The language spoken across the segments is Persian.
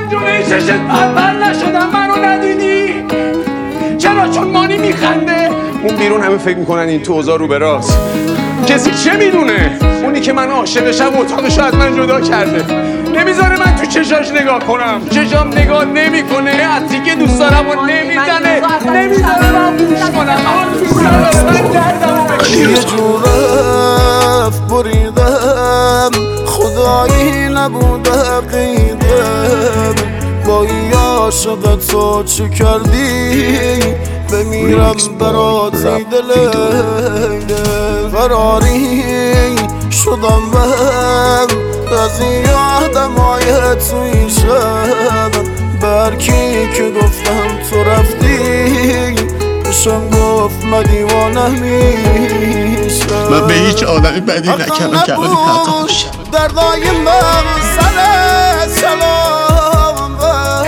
من جلوی چشت پرپر نشدم منو ندیدی؟ چرا؟ چون مانی میخنده. اون بیرون همه فکر میکنن این تو اوضاع رو به راست. کسی چه میدونه؟ اونی که من عاشقشم اتاقشو از من جدا کرده، نمیذاره من تو چشاش نگاه کنم، چشام نگاه نمیکنه، عطری که دوست دارم و نمیزنه، نمیذاره من بوش کنم. من دردمو بکشم. یه جور رفت بریدم، خدایی نبوده قیدم، با این عاشقت تو چه کردی؟ بمیرم برات ای دل فراری شدم من از این آدمای توی شب. برکی که گفتم تو رفتی بشم گفت من دیوانه میشم. من به هیچ آدمی بدی نکردم که الان پرتم باشم. دردای من سر سلام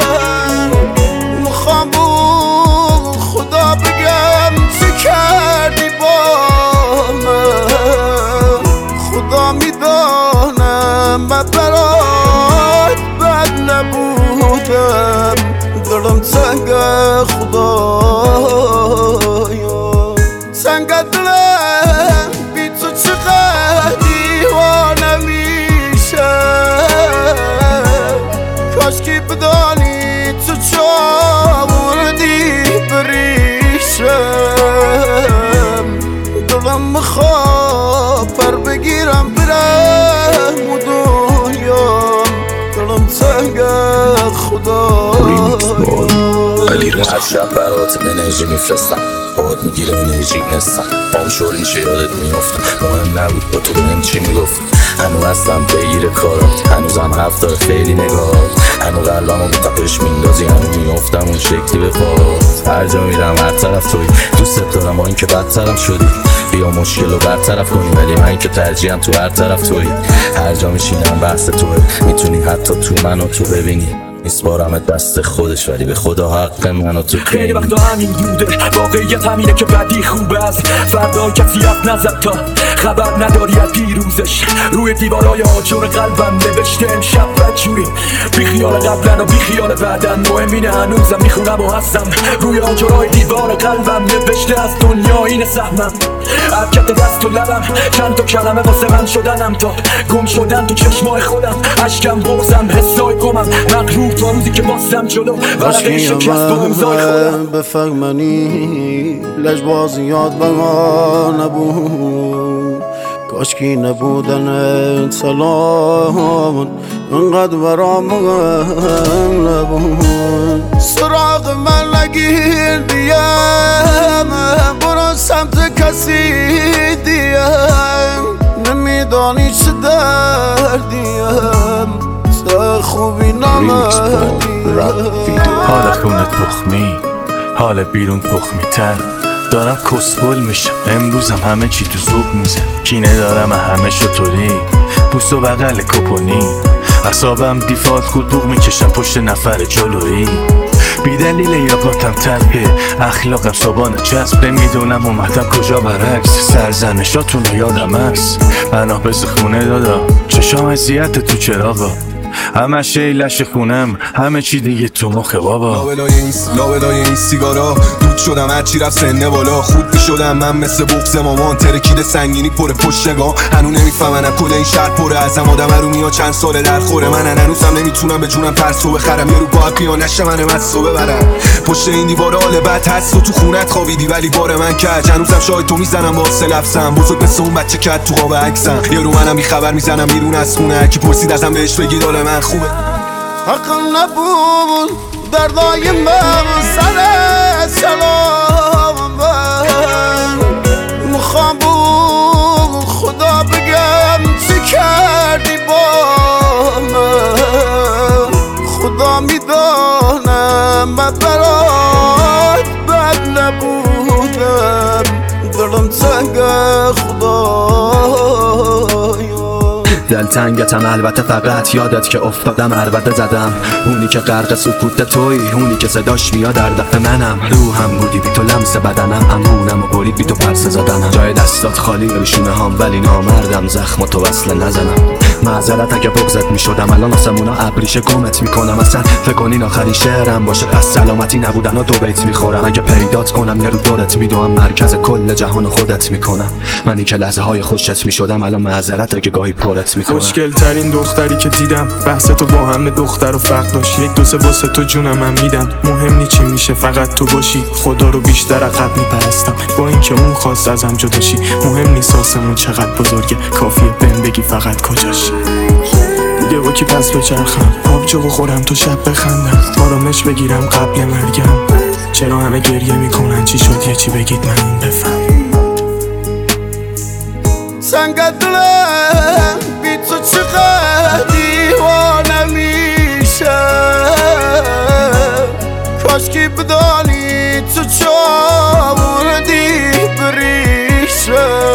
میخوام خدا بگم چه کردی با من. خدا میدانم من برات بد نبودم، دلم تنگ خدایا، تنگ دلم بی تو چقدر دیوانه میشه. کاش که بدانی تو چاوردی بریشم، دلم میخواد پر بگیرم برم و دنیام، دلم تنگ خدایا. هر شب برات انرژی میفرستم، باید میگیره انرژی نستم، بام شور میشه یادت میفتم، مهم نبود با تو بهم چی میگفت. هنو هستم بگیره کارات، هنوزم حرف داره خیلی نگاهات، هنو قلبمو به تپش میندازی، هنو میفتم اون شکلی به پات. هر جا میرم هر طرف توی، دوست دارم با این که بدترم شدی، بیا مشکل رو برطرف کنی، ولی من که ترجیحم تو هر طرف توی. هر جا میشینم بحث توه، میتونی حتی تو منو تو ببینی، میسپارم دست خودش ولی به خدا حق منو تو کنی. خیلی وقتا همین بوده، واقعیت همینه که بدی خوبه، از فردا کسی حرف نزد تا خبر نداری از دیروزش. روی دیوارای آجر قلبم نوشته امشب بدجوری، بی خیال قبلن و بی خیال بعدن، مهم اینه هنوزم میخونم و هستم. روی آجرهای دیوار قلبم نوشته از دنیا اینه سهمم، حرکت دست و لبم چند تا کلمه واسه من شدنم، تا گم شدن تو چشمای خودم، اشکم بغزم حسای گمم، مغرور تا روزی که باستم جلو ورقه شکست با امضای خودم. بفهمنی لجبازیات به ما نبود، کاشکی نبودن سلام انقدر برام مهم نبود. سراغ من نگیر دیم، برو سمت کسی دیم، نمیدانی چه دردیم، تا خوبی نمردیم. حال خونت تخمی، حال بیرون تخمی تر، دارم کسبل میشم امروزم، همه چی تو زوب میزه، کینه دارم همه شطوری، پوست و بغل کپونی، اعصابم دیفالت خود بوق میکشم پشت نفر جلویی، بی دلیل یاقاتم ترکه، اخلاقم صبحانه چسب، نمیدونم اومدم کجا برعکس، سرزنشاتونو یادم هست، پناه بز خونه دادا، چشام اذیت تو چراغا، همه شیلش خونم، همه چی دیگه تو مخ بابا. لابلای این سیگارا دود شدم، هرچی رفت سنه بالا، خوب میشدم من مثل بغض مامان، ترکیده سنگینی پر پشت نگاه، هنو نمیفهمنم کل این شهر پره ازم، آدم ارومیا چند ساله در خوره، من هنوزم نمیتونم به جونم ترسو بخرم، یه رو باید بیان نشه من مستو ببرم، پشت این دیوار حال بد هست و تو خونت خوابیدی ولی بار من کج، هنوزم شاید تو میزنم واسه لفظم، بزرگ مثل اون بچه کت تو قاب عکسم، یه رو منم بی خبر میزنم بیرون از خونه، کی پرسید ازم بهش بگید حال من خوبه. حق نبود دردای من سر سلام میخوام بود خدا بگم چه کردی با من. خدا میدانم من برات بد نبودم، دلم تنگ خدایا. دلتنگتم البته فقط یادت که افتادم عربده زدم، اونی که غرق سکوت توی، اونی که صداش میاد در دفع منم، روحم بودی بی تو لمس بدنم، امونم و برید بی تو پرسه زدنم، جای دستات خالی به شونه هام ولی نامردم زخم تو وصله نزنم، معذرت اگه بغضت میشدم الان آسمونا ابریشه گمت میکنم اصلا فکر کنین آخرین شعرم باشه پس سلامتی نبودن و 2 بیت میخورم اگه پیدات کنم یه رو دورت میدوم مرکز کل جهان خودت میکنم منی که لحظه های خوشت میشدم الان معذرت اگه گاهی پرت میکنم خوشگل ترین دختری که دیدم بحث تو با همه دختر و فرق داشت 1 2 3 واسه تو جونم هم میدم مهم نی چی میشه فقط تو باشی خدا رو بیشتر عقب میپرستم با اینکه اون خواست ازم جداشی مهم نیست آسمون چقدر بزرگه کافیه بهم بگی فقط کجاش دیگه با کی پس بچرخم آبجو بخورم تو شب بخندم آرامش بگیرم قبل مرگم چرا همه گریه میکنن چی شد یه چی بگید من این بفهم سنگ دلم بی تو چقدر دیوانه میشه کاش که بدانی تو چاوردی بریشم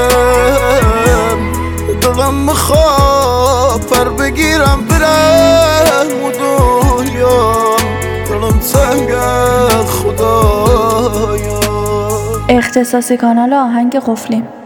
دلم میخواد پر بگیرم برم و دنیا دلم تنگ خدایا. اختصاصی کانال آهنگ قفلی.